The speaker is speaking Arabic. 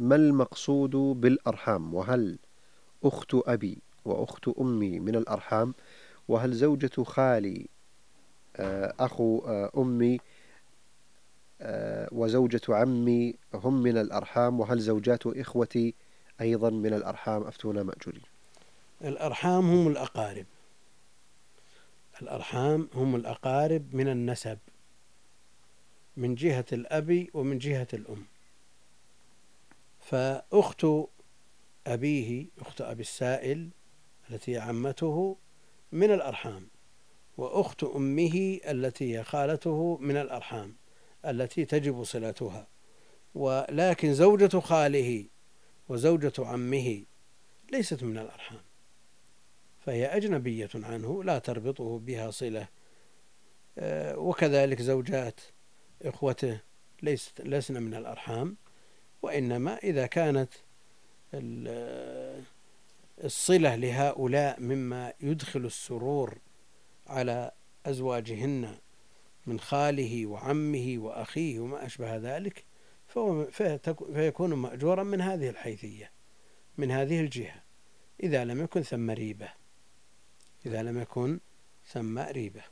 ما المقصود بالأرحام؟ وهل أخت أبي وأخت أمي من الأرحام؟ وهل زوجة خالي أخو أمي وزوجة عمي هم من الأرحام؟ وهل زوجات إخوتي أيضا من الأرحام؟ أفتونا مأجورين. الأرحام هم الأقارب، الأرحام هم الأقارب من النسب من جهة الأب ومن جهة الأم. فأخت أبيه، أخت أبي السائل التي هي عمته، من الأرحام، وأخت أمه التي هي خالته من الأرحام التي تجب صلتها. ولكن زوجة خاله وزوجة عمه ليست من الأرحام، فهي أجنبية عنه لا تربطه بها صلة. وكذلك زوجات إخوته لسن من الأرحام، وإنما إذا كانت الصلة لهؤلاء مما يدخل السرور على أزواجهن من خاله وعمه وأخيه وما أشبه ذلك، فيكون مأجورا من هذه الحيثية، من هذه الجهة، إذا لم يكن ثم ريبة.